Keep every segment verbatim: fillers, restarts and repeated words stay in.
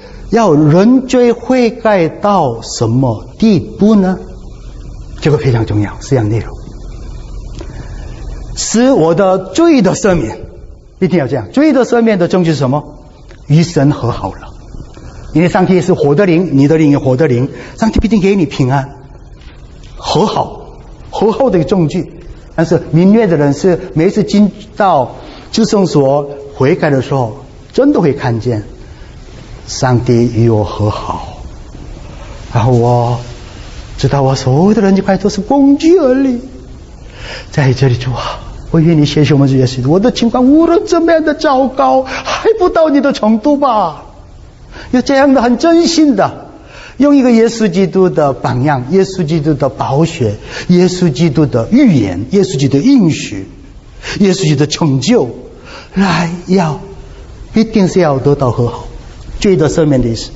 要认罪悔改到什么地步呢？这个非常重要，是这样内容。使我的罪的赦免，一定要这样。罪的赦免的证据是什么？与神和好了。因为上帝是活的灵，你的灵也活的灵，上帝必定给你平安，和好，和好的一个证据。但是明月的人是每一次进到至圣所悔改的时候，真的会看见上帝与我和好，然后我知道我所有的人际关系都是工具而已。在这里主啊，我愿你谢谢我们这些事，我的情况无论怎么样的糟糕，还不到你的程度吧。有这样的很真心的，用一个耶稣基督的榜样，耶稣基督的宝血，耶稣基督的预言，耶稣基督的应许，耶稣基督的成就，来要一定是要得到和好，罪的赦免的意思，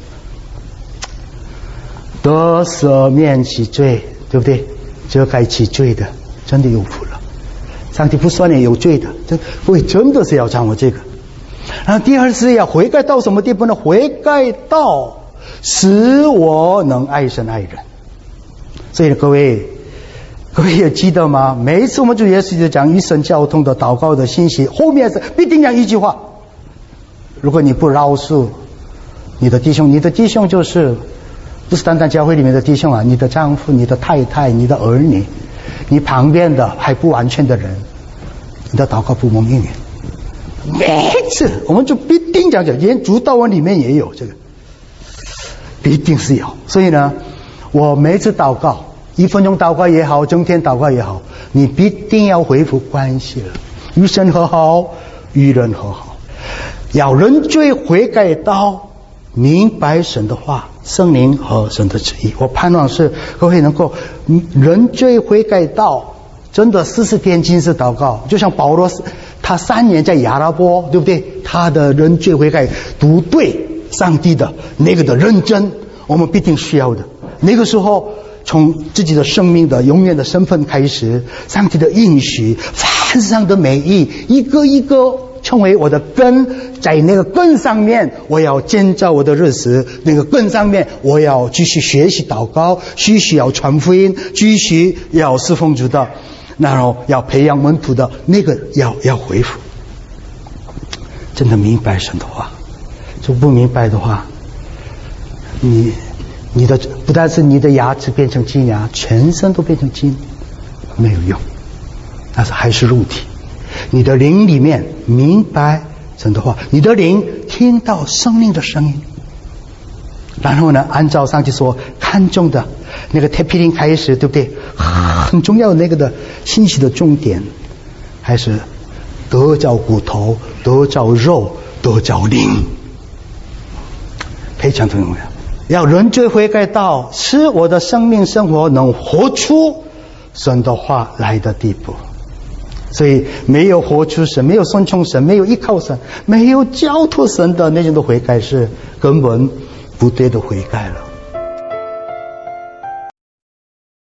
得赦免其罪，对不对？遮盖其罪的，真的有福了。上帝不算你有罪的，这各位真的是要掌握这个。然后第二是要悔改到什么地步呢？悔改到使我能爱神爱人。所以各位各位也记得吗？每一次我们主耶稣就讲与神交通的祷告的信息，后面是必定讲一句话：如果你不饶恕你的弟兄，你的弟兄就是不是单单教会里面的弟兄啊，你的丈夫、你的太太、你的儿女，你旁边的还不完全的人，你的祷告不蒙应允。每次我们就必定讲讲，连主祷文里面也有这个，必定是有。所以呢，我每次祷告，一分钟祷告也好，整天祷告也好，你必定要恢复关系了，与神和好，与人和好，要认罪悔改到明白神的话、圣灵和神的旨意。我盼望是各位能够认罪悔改到真的四十天禁食祷告，就像保罗他三年在亚拉波，对不对？他的认罪悔改读对上帝的那个的认真，我们必定需要的。那个时候从自己的生命的永远的身份开始，上帝的应许，凡上的美意，一个一个成为我的根，在那个根上面我要建造我的日子，那个根上面我要继续学习祷告，继续要传福音，继续要侍奉主的，然后要培养门徒的那个要要恢复。真的明白神的话，就不明白的话，你你的不但是你的牙齿变成金牙，全身都变成金，没有用，但是还是肉体。你的灵里面明白神的话，你的灵听到生命的声音，然后呢，按照上帝所看重的那个太平灵开始，对不对？很重要的那个的信息的重点，还是得着骨头，得着肉，得着灵，非常重要。要认罪悔改到使我的生命生活能活出神的话来的地步。所以没有活出神，没有顺从神，没有依靠神，没有交托神的那种的悔改，是根本不对的悔改了。